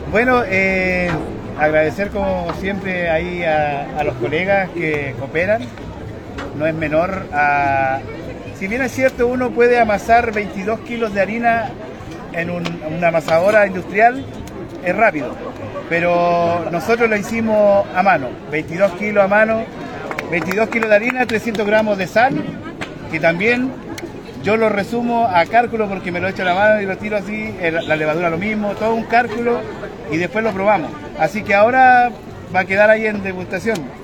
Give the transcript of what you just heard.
Bueno, agradecer como siempre ahí a los colegas que cooperan. No es menor si bien es cierto, uno puede amasar 22 kilos de harina en una amasadora industrial, es rápido, pero nosotros lo hicimos a mano, 22 kilos a mano, 22 kilos de harina, 300 gramos de sal, que también yo lo resumo a cálculo porque me lo echo a la mano y lo tiro así, la levadura lo mismo, todo un cálculo y después lo probamos. Así que ahora va a quedar ahí en degustación.